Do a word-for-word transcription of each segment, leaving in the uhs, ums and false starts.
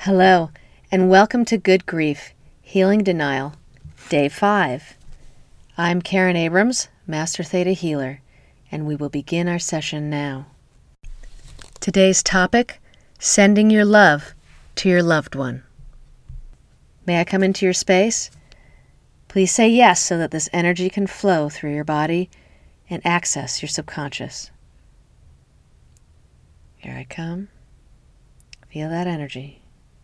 Hello, and welcome to Good Grief, Healing Denial, Day five. I'm Karen Abrams, Master Theta Healer, and we will begin our session now. Today's topic, sending your love to your loved one. May I come into your space? Please say yes so that this energy can flow through your body and access your subconscious. Here I come. Feel that energy.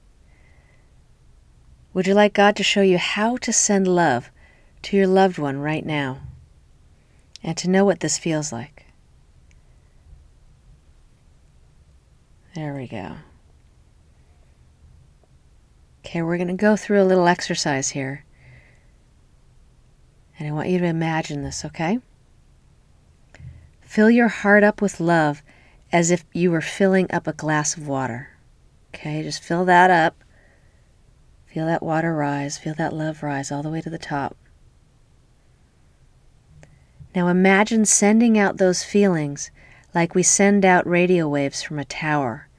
Would you like God to show you how to send love to your loved one right now and to know what this feels like? There we go. Okay, we're going to go through a little exercise here. And I want you to imagine this, okay? Fill your heart up with love as if you were filling up a glass of water. Okay, just fill that up. Feel that water rise, feel that love rise all the way to the top. Now imagine sending out those feelings like we send out radio waves from a tower.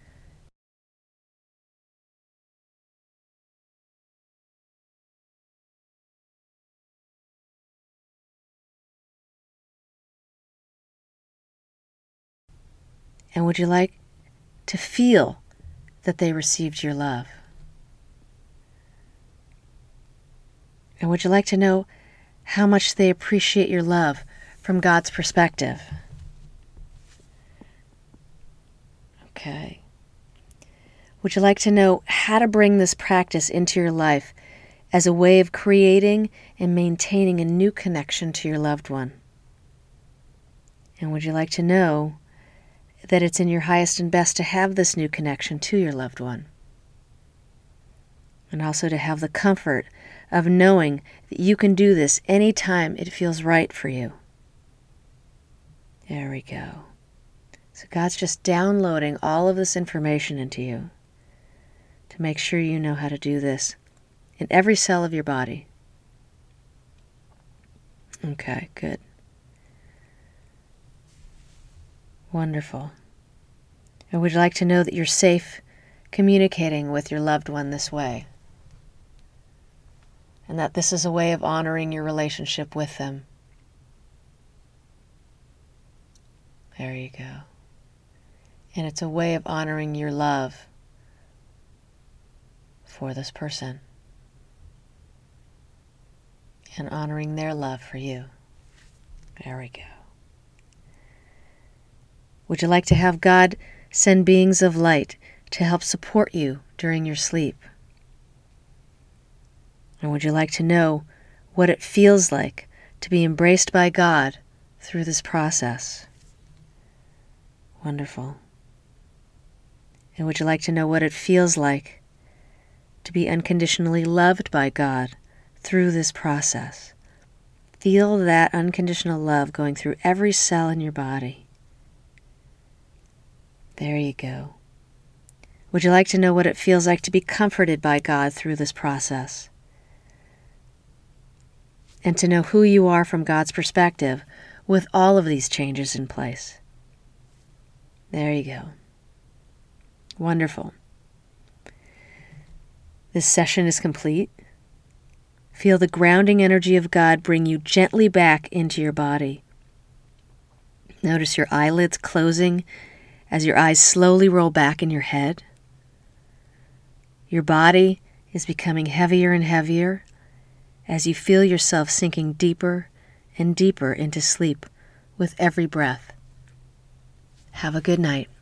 And would you like to feel that they received your love? And would you like to know how much they appreciate your love from God's perspective? Okay. Would you like to know how to bring this practice into your life as a way of creating and maintaining a new connection to your loved one? And would you like to know that it's in your highest and best to have this new connection to your loved one? And also to have the comfort of knowing that you can do this anytime it feels right for you. There we go. So God's just downloading all of this information into you to make sure you know how to do this in every cell of your body. Okay, good. Wonderful. And would you like to know that you're safe communicating with your loved one this way? And that this is a way of honoring your relationship with them. There you go. And it's a way of honoring your love for this person. And honoring their love for you. There we go. Would you like to have God send beings of light to help support you during your sleep? And would you like to know what it feels like to be embraced by God through this process? Wonderful. And would you like to know what it feels like to be unconditionally loved by God through this process? Feel that unconditional love going through every cell in your body. There you go. Would you like to know what it feels like to be comforted by God through this process? And to know who you are from God's perspective with all of these changes in place. There you go. Wonderful. This session is complete. Feel the grounding energy of God bring you gently back into your body. Notice your eyelids closing as your eyes slowly roll back in your head. Your body is becoming heavier and heavier as you feel yourself sinking deeper and deeper into sleep with every breath. Have a good night.